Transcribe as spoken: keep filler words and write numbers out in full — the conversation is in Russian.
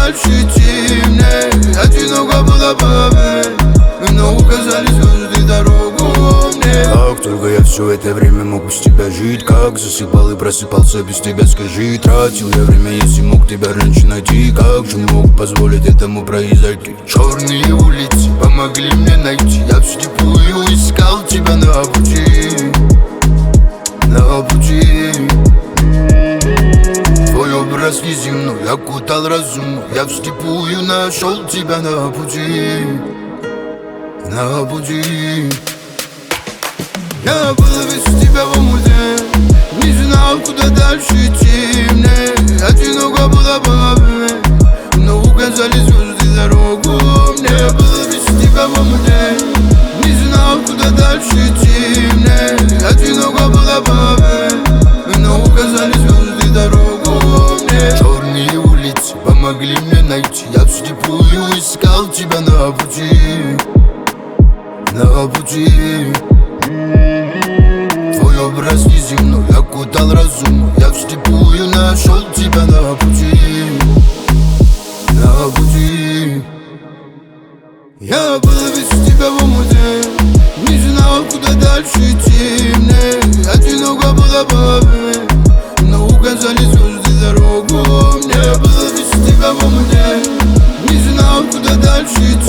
дальше идти мне. Одиноко было бы, но указали звезды дорогу мне. Как только я все это время мог без тебя жить, как засыпал и просыпался без тебя, скажи. Тратил я время, если мог тебя раньше найти, как же мог позволить этому произойти? Черные улицы помогли мне найти, я вслепую искал тебя на пути, на пути. Твой образ неземной окутал разум, я вслепую нашел тебя на пути, на пути. Я был без тебя в омуте, не знал, куда дальше идти мне. Одиноко было бы, но указали звезды дорогу мне. Я был без тебя в омуте, не знал, куда дальше идти мне. Одиноко было бы, но указали звезды дорогу мне. Черные улицы помогли мне найти, я вслепую искал тебя на пути, на пути. Твой образ неземной окутал разум, я вслепую нашел тебя на пути, на пути. Я был без тебя в омуте, не знал, куда дальше идти мне. Одиноко было бы, но указали звезды дорогу мне. Я был без тебя в омуте, не знал, куда дальше идти.